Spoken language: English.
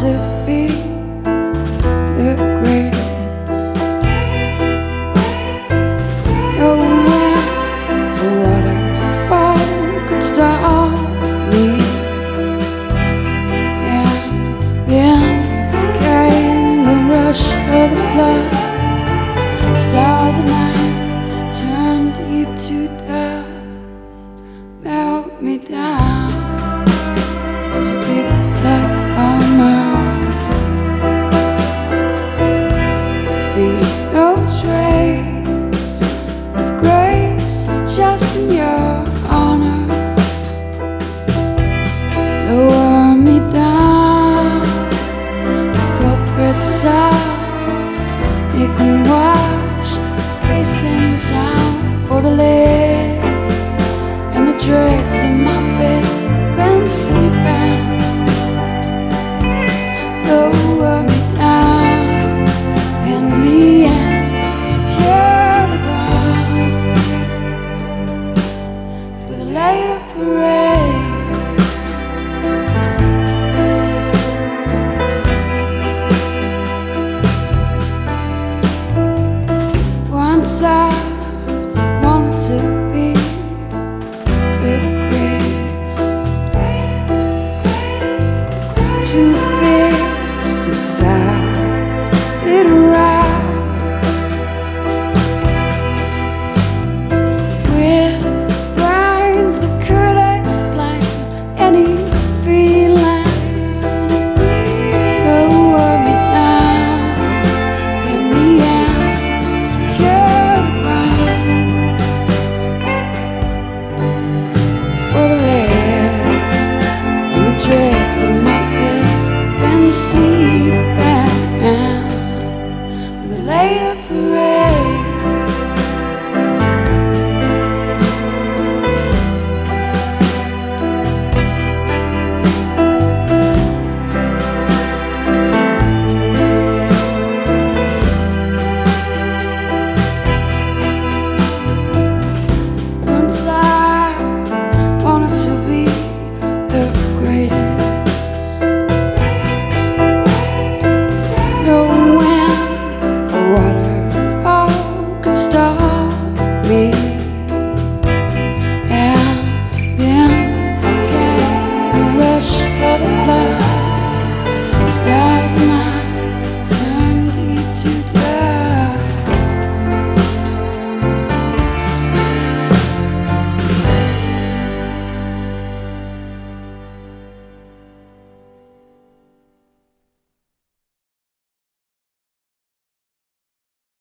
to be the greatest. No wind or waterfall could stop me. And then came the rush of the flood. Stars of night turned deep to dust, melt me down to big black armor. Leave no trace of grace, just in your honor. Lower me down, the culprit side. You can watch the space in sound for the leg and the dregs of my bed. I've been sleeping. Lower me down, pin me in, secure the ground for the later parade. Once I wanted to be the greatest, too fierce of solid rock, with brains that could explain any feeling. Lower me down, pin me in, secure the ground for the lead and the dregs of my bed. Been sleeping for the later parade. Once I wanted to be the greatest. No wind or waterfall could stop me. And then came the rush of the flood. Stars in my